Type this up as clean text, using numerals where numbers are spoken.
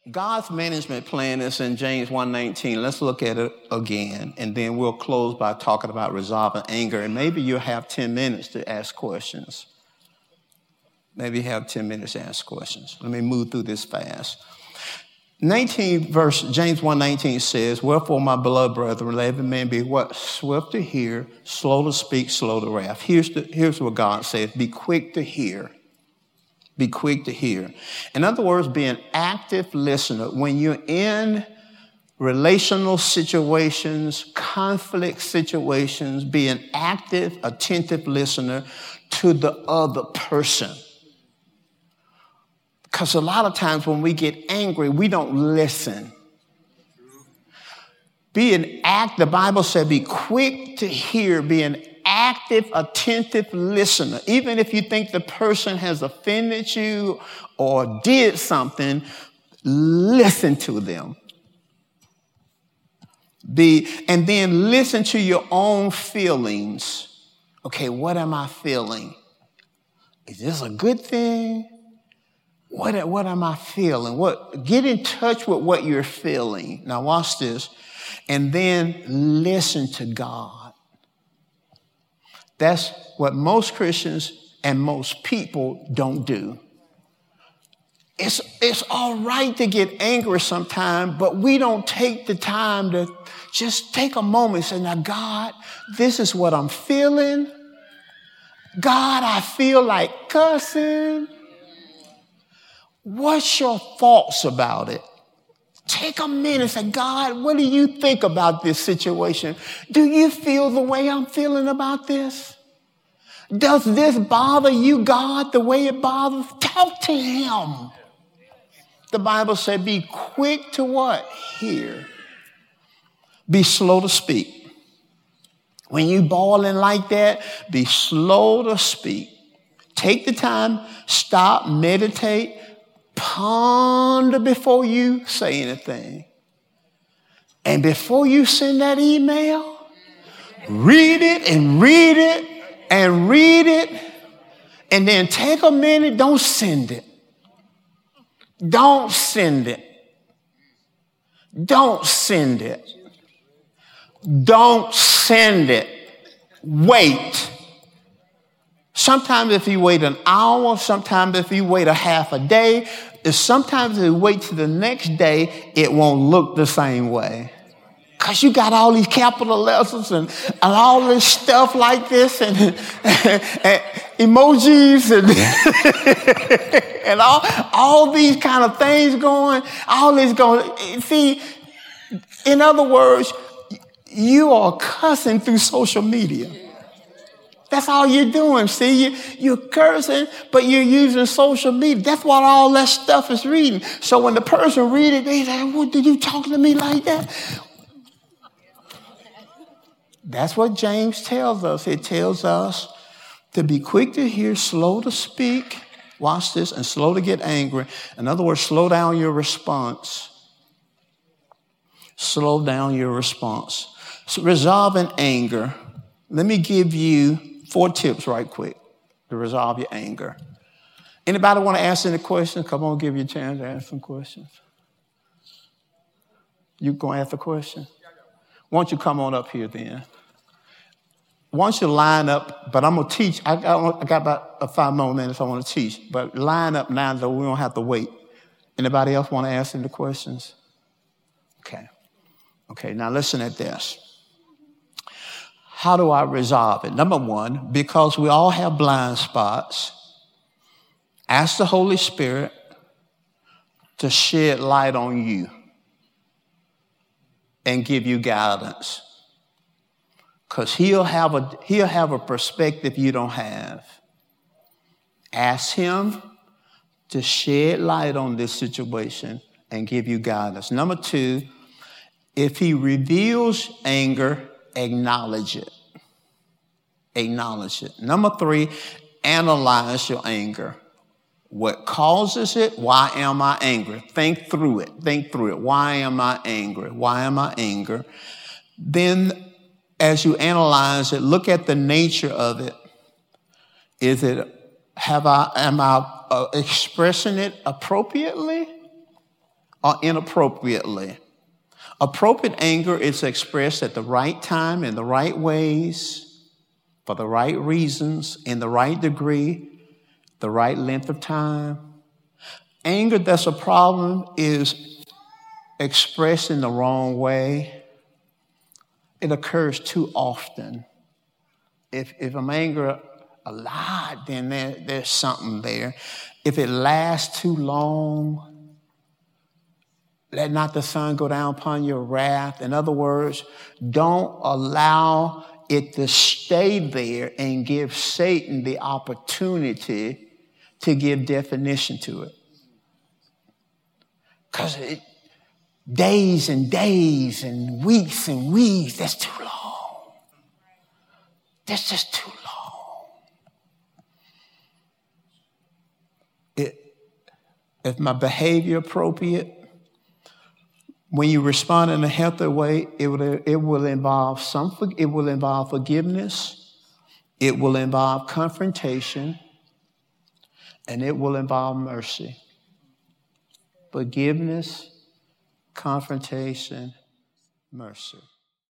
God's management plan is in James 1:19. Let's look at it again, and then we'll close by talking about resolving anger. And maybe you'll have 10 minutes to ask questions. Maybe you have 10 minutes to ask questions. Let me move through this fast. 19 verse, James 1:19 says, "Wherefore, my beloved brethren, let every man be what? Swift to hear, slow to speak, slow to wrath." Here's what God says: be quick to hear. Be quick to hear. In other words, be an active listener. When you're in relational situations, conflict situations, be an active, attentive listener to the other person. Because a lot of times when we get angry, we don't listen. The Bible said, be quick to hear, be an active, attentive listener. Even if you think the person has offended you or did something, listen to them. And then listen to your own feelings. Okay, what am I feeling? Is this a good thing? What am I feeling? Get in touch with what you're feeling. Now watch this. And then listen to God. That's what most Christians and most people don't do. It's all right to get angry sometimes, but we don't take the time to just take a moment and say, now, God, this is what I'm feeling. God, I feel like cussing. What's your thoughts about it? Take a minute and say, God, what do you think about this situation? Do you feel the way I'm feeling about this? Does this bother you, God, the way it bothers? Talk to him. The Bible said, be quick to what? Hear. Be slow to speak. When you bawling like that, be slow to speak. Take the time, stop, meditate, ponder before you say anything. And before you send that email, read it and read it and read it. And then take a minute, don't send it. Don't send it. Don't send it. Don't send it. Wait. Sometimes if you wait an hour, sometimes if you wait a half a day, sometimes if you wait till the next day, it won't look the same way. Because you got all these capital letters and all this stuff like this and emojis and all these kind of things going, all this going. See, in other words, you are cussing through social media. That's all you're doing. See, you're cursing, but you're using social media. That's what all that stuff is reading. So when the person reads it, they say, what, did you talk to me like that? That's what James tells us. It tells us to be quick to hear, slow to speak, watch this, and slow to get angry. In other words, slow down your response. Slow down your response. So resolving anger. Let me give you 4 tips right quick to resolve your anger. Anybody want to ask any questions? Come on, give you a chance to ask some questions. You going to ask a question? Why don't you come on up here then? Why don't you line up, but I'm going to teach. I got about 5 more minutes I want to teach, but line up now so we don't have to wait. Anybody else want to ask any questions? Okay, now listen at this. How do I resolve it? Number 1, because we all have blind spots, ask the Holy Spirit to shed light on you and give you guidance. Because he'll have a perspective you don't have. Ask him to shed light on this situation and give you guidance. Number 2, if he reveals anger, acknowledge it. Acknowledge it. Number 3, analyze your anger. What causes it? Why am I angry? Think through it. Think through it. Why am I angry? Why am I angry? Then, as you analyze it, look at the nature of it. Am I expressing it appropriately? or inappropriately. Appropriate anger is expressed at the right time, in the right ways, for the right reasons, in the right degree, the right length of time. Anger that's a problem is expressed in the wrong way. It occurs too often. If I'm angry a lot, then there's something there. If it lasts too long, let not the sun go down upon your wrath. In other words, don't allow it to stay there and give Satan the opportunity to give definition to it. Because days and days and weeks, that's too long. That's just too long. If my behavior appropriate, when you respond in a healthy way, it will involve forgiveness, it will involve confrontation, and it will involve mercy. Forgiveness, confrontation, mercy.